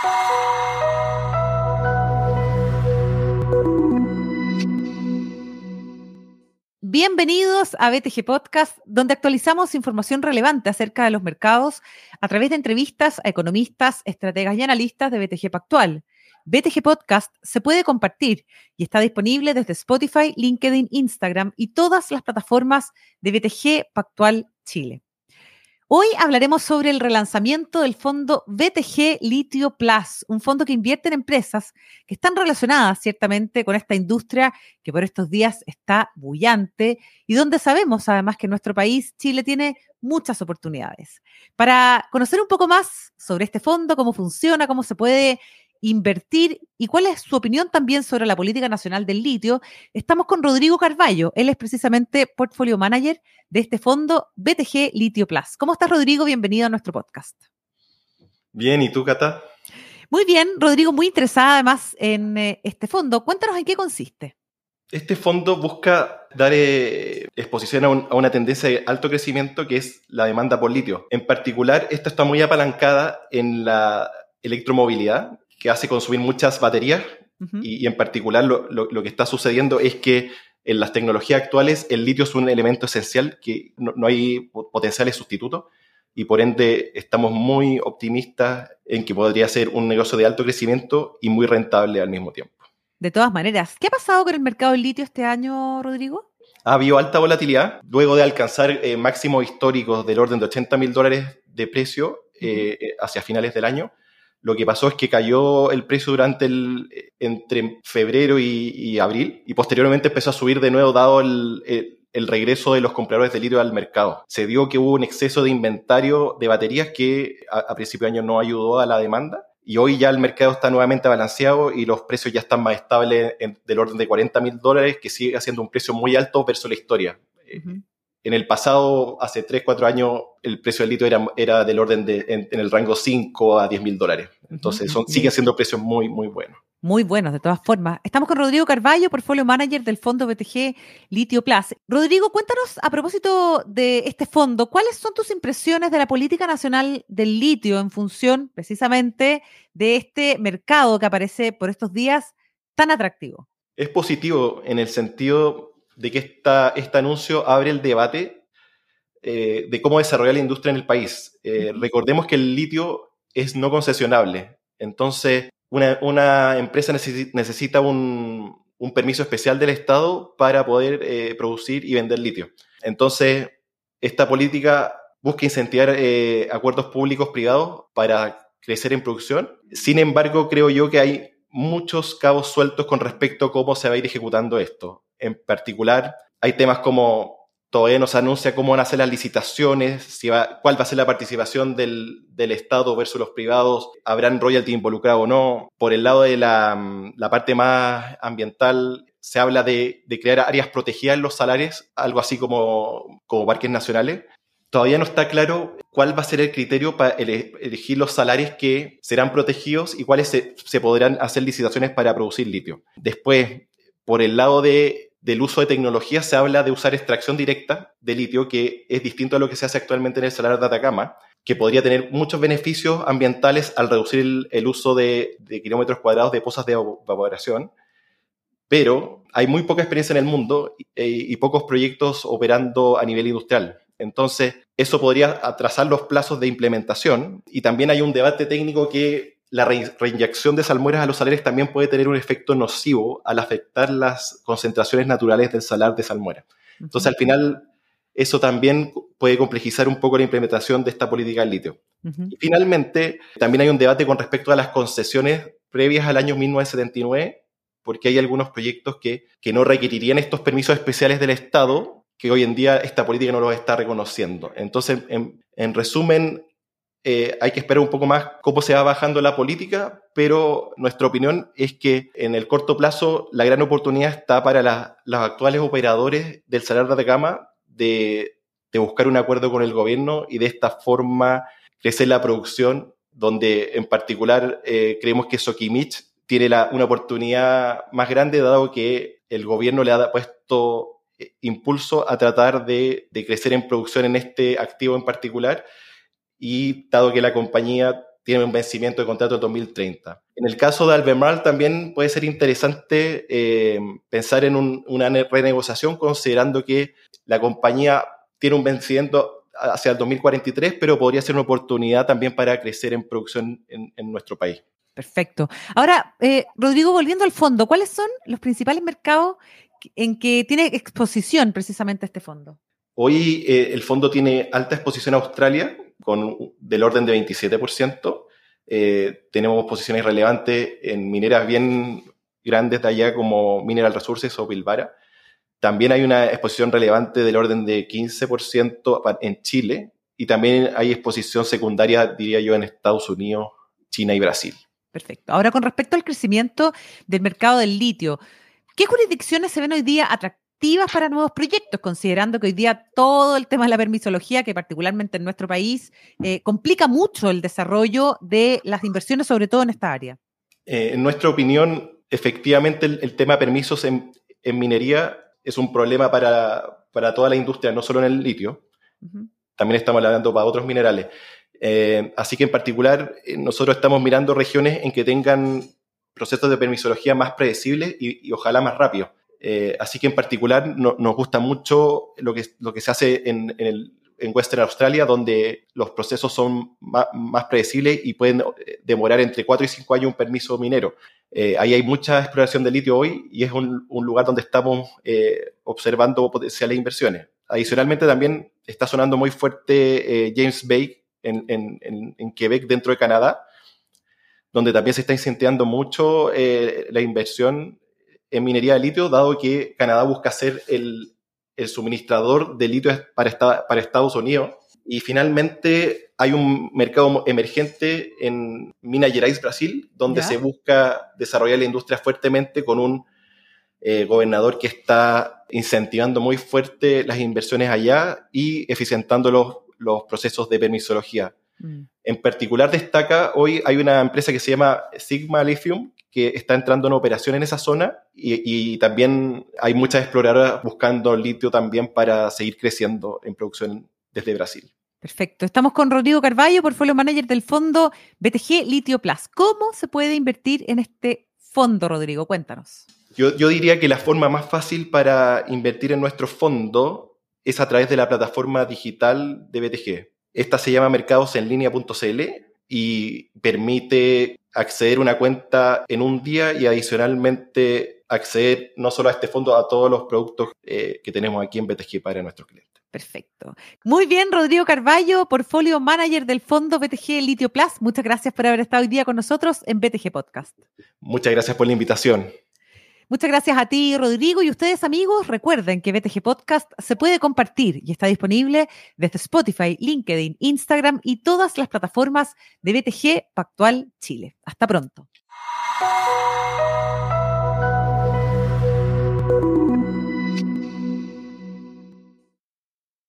Bienvenidos a BTG Podcast, donde actualizamos información relevante acerca de los mercados a través de entrevistas a economistas, estrategas y analistas de BTG Pactual. BTG Podcast se puede compartir y está disponible desde Spotify, LinkedIn, Instagram y todas las plataformas de BTG Pactual Chile. Hoy hablaremos sobre el relanzamiento del fondo BTG Litio Plus, un fondo que invierte en empresas que están relacionadas ciertamente con esta industria que por estos días está bullante y donde sabemos además que nuestro país, Chile, tiene muchas oportunidades. Para conocer un poco más sobre este fondo, cómo funciona, cómo se puede invertir y cuál es su opinión también sobre la política nacional del litio, estamos con Rodrigo Carballo. Él es precisamente Portfolio Manager de este fondo BTG Litio Plus. ¿Cómo estás, Rodrigo? Bienvenido a nuestro podcast. Bien, ¿y tú, Cata? Muy bien, Rodrigo, muy interesada además en este fondo. Cuéntanos en qué consiste. Este fondo busca dar exposición a una tendencia de alto crecimiento que es la demanda por litio. En particular, esta está muy apalancada en la electromovilidad, que hace consumir muchas baterías, y en particular lo que está sucediendo es que en las tecnologías actuales el litio es un elemento esencial, que no hay potenciales sustitutos, y por ende estamos muy optimistas en que podría ser un negocio de alto crecimiento y muy rentable al mismo tiempo. De todas maneras, ¿qué ha pasado con el mercado del litio este año, Rodrigo? Ha habido alta volatilidad luego de alcanzar máximos históricos del orden de $80,000 de precio hacia finales del año. Lo que pasó es que cayó el precio entre febrero y abril, y posteriormente empezó a subir de nuevo dado el regreso de los compradores de litio al mercado. Se dio que hubo un exceso de inventario de baterías que a principio de año no ayudó a la demanda, y hoy ya el mercado está nuevamente balanceado y los precios ya están más estables del orden de $40,000, que sigue siendo un precio muy alto versus la historia. En el pasado, hace 3-4 años, el precio del litio era del orden en el rango $5 a $10,000. Entonces, siguen siendo precios muy, muy buenos. Muy buenos, de todas formas. Estamos con Rodrigo Carballo, Portfolio Manager del fondo BTG Litio Plus. Rodrigo, cuéntanos a propósito de este fondo, ¿cuáles son tus impresiones de la política nacional del litio en función precisamente de este mercado que aparece por estos días tan atractivo? Es positivo en el sentido de que este anuncio abre el debate de cómo desarrollar la industria en el país. Recordemos que el litio es no concesionable. Entonces, una empresa necesita un permiso especial del Estado para poder producir y vender litio. Entonces, esta política busca incentivar acuerdos públicos-privados para crecer en producción. Sin embargo, creo yo que hay muchos cabos sueltos con respecto a cómo se va a ir ejecutando esto. En particular, hay temas como todavía no se anuncia cómo van a ser las licitaciones, cuál va a ser la participación del Estado versus los privados, habrán royalty involucrado o no. Por el lado de la parte más ambiental, se habla de crear áreas protegidas en los salares, algo así como parques nacionales. Todavía no está claro cuál va a ser el criterio para elegir los salares que serán protegidos y cuáles se podrán hacer licitaciones para producir litio. Después, por el lado del uso de tecnología, se habla de usar extracción directa de litio, que es distinto a lo que se hace actualmente en el Salar de Atacama, que podría tener muchos beneficios ambientales al reducir el uso de kilómetros cuadrados de pozas de evaporación. Pero hay muy poca experiencia en el mundo y pocos proyectos operando a nivel industrial. Entonces, eso podría atrasar los plazos de implementación, y también hay un debate técnico que la reinyección de salmueras a los salares también puede tener un efecto nocivo al afectar las concentraciones naturales del salar de salmuera. Entonces, al final, eso también puede complejizar un poco la implementación de esta política del litio. Y finalmente, también hay un debate con respecto a las concesiones previas al año 1979, porque hay algunos proyectos que no requerirían estos permisos especiales del Estado, que hoy en día esta política no los está reconociendo. Entonces, en resumen, hay que esperar un poco más cómo se va bajando la política, pero nuestra opinión es que en el corto plazo la gran oportunidad está para los actuales operadores del Salar de Atacama de buscar un acuerdo con el gobierno y de esta forma crecer la producción, donde en particular creemos que Soquimich tiene una oportunidad más grande, dado que el gobierno le ha puesto impulso a tratar de crecer en producción en este activo en particular, y dado que la compañía tiene un vencimiento de contrato en 2030. En el caso de Albemarle también puede ser interesante pensar en una renegociación, considerando que la compañía tiene un vencimiento hacia el 2043, pero podría ser una oportunidad también para crecer en producción en nuestro país. Perfecto. Ahora, Rodrigo, volviendo al fondo, ¿cuáles son los principales mercados en que tiene exposición precisamente este fondo? Hoy el fondo tiene alta exposición a Australia, del orden de 27%. Tenemos posiciones relevantes en mineras bien grandes de allá como Mineral Resources o Pilbara. También hay una exposición relevante del orden de 15% en Chile y también hay exposición secundaria, diría yo, en Estados Unidos, China y Brasil. Perfecto. Ahora, con respecto al crecimiento del mercado del litio, ¿qué jurisdicciones se ven hoy día atractivas para nuevos proyectos, considerando que hoy día todo el tema de la permisología, que particularmente en nuestro país, complica mucho el desarrollo de las inversiones, sobre todo en esta área? En nuestra opinión, efectivamente, el tema de permisos en minería es un problema para toda la industria, no solo en el litio. Uh-huh. También estamos hablando para otros minerales. Así que en particular nosotros estamos mirando regiones en que tengan procesos de permisología más predecibles y ojalá más rápidos. Así que en particular nos gusta mucho lo que se hace en Western Australia, donde los procesos son más predecibles y pueden demorar entre 4 y 5 años un permiso minero. Ahí hay mucha exploración de litio hoy y es un lugar donde estamos observando potenciales inversiones. Adicionalmente también está sonando muy fuerte James Bay en Quebec, dentro de Canadá, donde también se está incentivando mucho la inversión en minería de litio, dado que Canadá busca ser el suministrador de litio para Estados Unidos. Y finalmente hay un mercado emergente en Minas Gerais, Brasil, donde se busca desarrollar la industria fuertemente con un gobernador que está incentivando muy fuerte las inversiones allá y eficientando los procesos de permisología. En particular destaca, hoy hay una empresa que se llama Sigma Lithium, que está entrando en operación en esa zona y también hay muchas exploradoras buscando litio también para seguir creciendo en producción desde Brasil. Perfecto. Estamos con Rodrigo Carvalho, Portfolio Manager del fondo BTG Litio Plus. ¿Cómo se puede invertir en este fondo, Rodrigo? Cuéntanos. Yo diría que la forma más fácil para invertir en nuestro fondo es a través de la plataforma digital de BTG. Esta se llama mercadosenlinea.cl y permite acceder a una cuenta en un día y adicionalmente acceder no solo a este fondo, a todos los productos que tenemos aquí en BTG para nuestros clientes. Perfecto. Muy bien, Rodrigo Carvalho, Portfolio Manager del fondo BTG Litio Plus. Muchas gracias por haber estado hoy día con nosotros en BTG Podcast. Muchas gracias por la invitación. Muchas gracias a ti, Rodrigo, y ustedes, amigos, recuerden que BTG Podcast se puede compartir y está disponible desde Spotify, LinkedIn, Instagram y todas las plataformas de BTG Pactual Chile. Hasta pronto.